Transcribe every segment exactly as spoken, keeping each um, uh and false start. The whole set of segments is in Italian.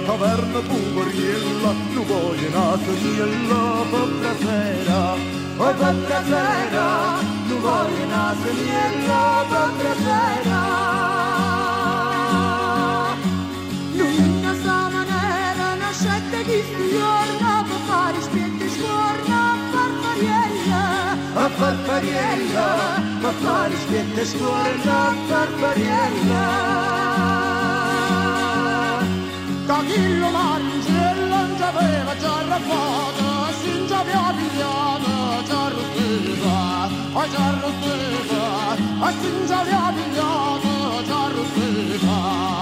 taverna puvoriella, nu voglio una soniella per brasera. Oi per brasera, nu voglio una soniella per brasera. L'unica sta maniera, una scelta di stiorna, per fare spiette scorna, a farfariella. A farfariella, per fare spiette scorna, a farfariella. Cachillo Marangella non aveva già raffato, si già aveva pigliato, già arrostita, già arrostita, si già aveva pigliato, già arrostita.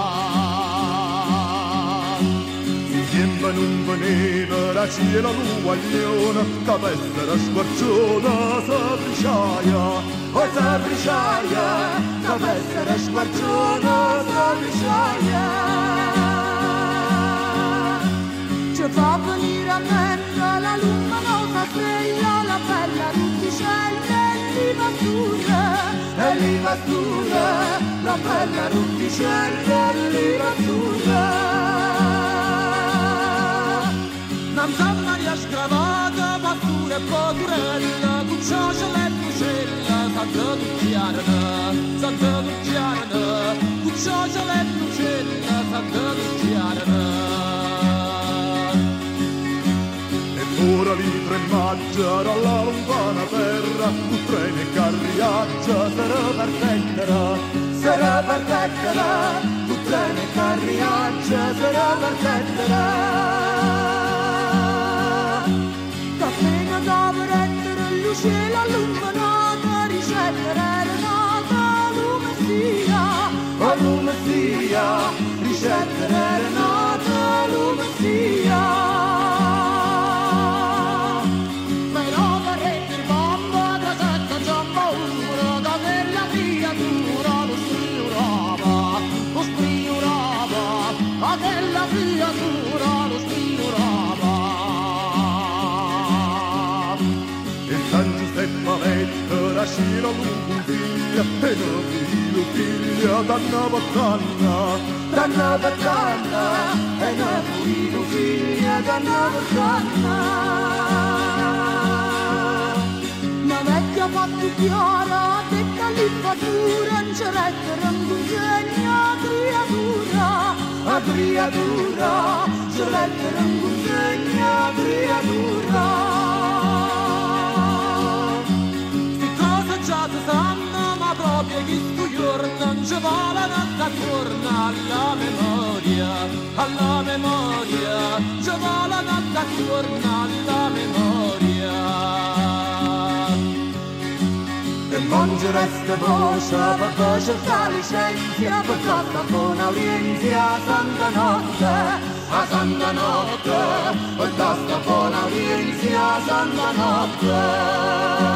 Insieme non veneva la ciela l'uguagliona, che essere squarciona sa brisciaia, oi sa brisciaia, che essere squarciona sa brisciaia. Ci fa venire a mente la luminosa stella, la bella rusticella e l'ima azzurra, E l'ima azzurra, la bella rusticella e l'ima azzurra. Non sa Maria scravata, fattura e poturella, con cioccia e lucella, santa ducchiarna, santa ducchiarna, con cioccia e lucella, santa ducchiarna. Ora li tre maggio dalla lontana terra, un treno e carriaccia sarà per terra, sarà per terra, un treno e carriaccia sarà per terra. Cappena dopo rendere luce la illuminata, ricevere renata, lume sia, O lume sia, ricevere renata, lume sia. Aquella creatura lo sfiorava. E San Giuseppe mette la scena lungo figlia, e non figlio figlia danna baccanna, danna baccanna, e non figlio figlia danna baccanna. una vecchia fatto chiara, detta l'infatura, non c'è retta, non consegna creatura. A creatura, c'è retta, non consegna creatura. Sti cose già si sanno, ma proprio chi stu giorno non ci vuole nata torna alla memoria, alla memoria, ci vuole nata torna alla memoria. E monge resta voce per voce fa licenzia, per costa con audienzia a Santa Notte, a Santa Notte, per costa con audienzia a Santa Notte.